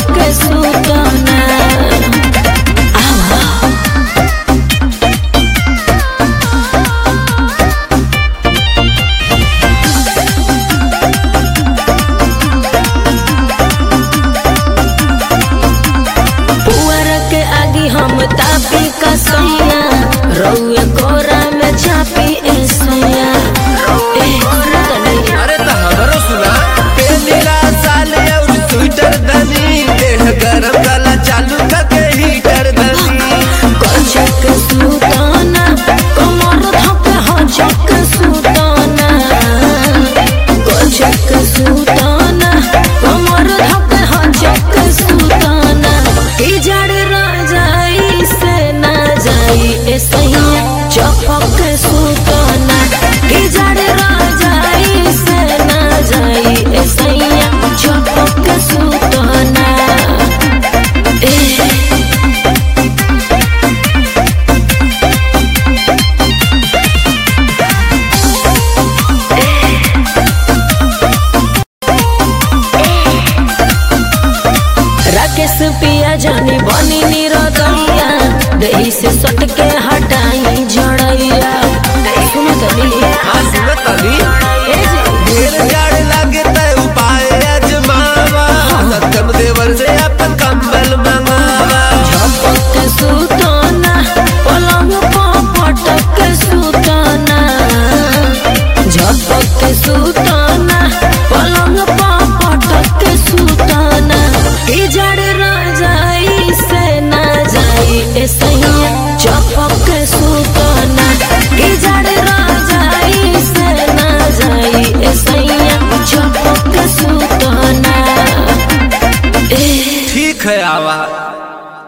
के सुतना हम तापी कसैया रउए कोरा में चापी ऐसैया अरे तो हमरो सुना पेलीरा साल और स्वेटर दनी देह गरम वाला चालू करके हीटर दनी गजक सुताना कमर धके हजक सुताना गजक सुताना कमर धके हजक सुताना की जड़ सैया चपक सुतना की जड़ राजाई से ना जाई सैया चपक सुतना राकेश पिया जानी बनी निरदैया देही से सट के हटाई जड़ैया सुनो तली हां सुनो तली ढेर जाड़ लागे त उपाय अजमावा सत्यम देवर से अपन कंबल मंगावा झपक सुतना पलंग पर पटक सुतना झपक सुतना पलंग पर पटक सुतना की जड़ राजाई से ना जाई सैया चपक सुतना की जड़ राजाई से ना जाई सैया चपक सुतना ठीक है आवा।